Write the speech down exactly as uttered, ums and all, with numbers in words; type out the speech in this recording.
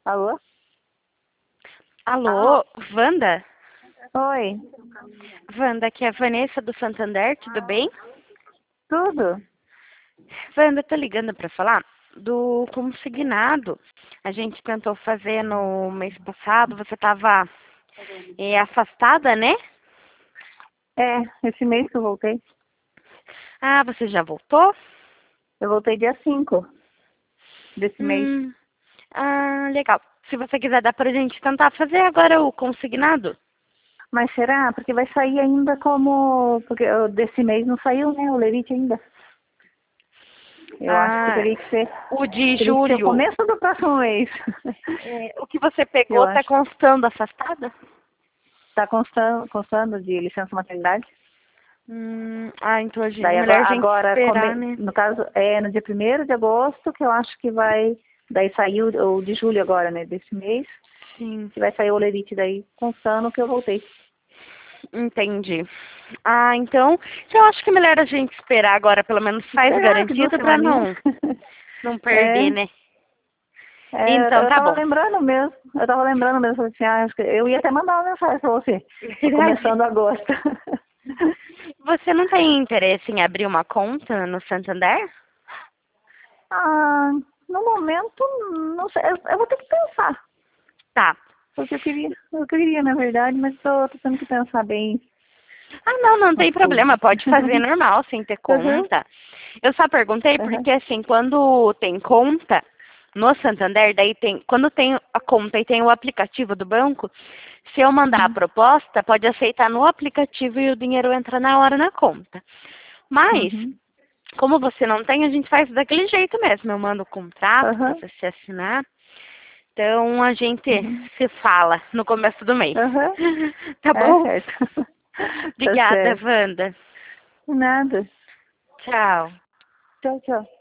Alô? Alô, Wanda? Oi, Wanda, aqui é a Vanessa do Santander, tudo bem? tudo? Wanda, tô ligando para falar do consignado. A gente tentou fazer no mês passado, você estava afastada, né? É, esse mês que eu voltei. Ah, você já voltou? Eu voltei dia cinco desse mês. Hum, ah, legal. Se você quiser, dá pra gente tentar fazer agora o consignado? Mas será? Porque vai sair ainda como... Porque ó, desse mês não saiu, né? O Lerite ainda. Eu acho que Ah, teria que ser... o de Teria que ser o julho. começo do próximo mês. É, o que você Eu pegou tá acho. constando afastada? Tá constando, constando de licença maternidade? Hum, ah, então a gente, é Daí melhor agora, a gente agora esperar, come, né? no caso, é no dia primeiro de agosto que eu acho que vai... Daí saiu o de julho agora, né? Desse mês. Sim, Que vai sair o Lerite daí constando que eu voltei. entendi. Ah, então, eu acho que é melhor a gente esperar agora, pelo menos faz Será que duas garantido pra semaninhas? não, não É, perder, né? é, Então, eu tá tava bom. lembrando mesmo. Eu tava lembrando mesmo. Falei assim, ah, acho que eu ia até mandar uma mensagem pra você. Verdade. Começando agosto. Você não tem interesse em abrir uma conta no Santander? ah, no momento, não sei. Eu, eu vou ter que pensar. Tá. Porque eu queria, eu queria, na verdade, mas tô, tô tendo que pensar bem Ah, não, não as tem coisas. problema, pode fazer normal, sem ter Uhum, conta. Eu só perguntei uhum, porque, assim, quando tem conta no Santander, daí tem, quando tem a conta e tem o aplicativo do banco, se eu mandar a uhum, proposta, pode aceitar no aplicativo e o dinheiro entra na hora na conta. Mas, uhum, como você não tem, a gente faz daquele jeito mesmo. Eu mando o contrato para uhum, você assinar. Então, a gente uhum, se fala no começo do mês. uhum. Tá É bom? certo. Tá Obrigada, certo. Wanda. Nada. Tchau. Tchau, tchau.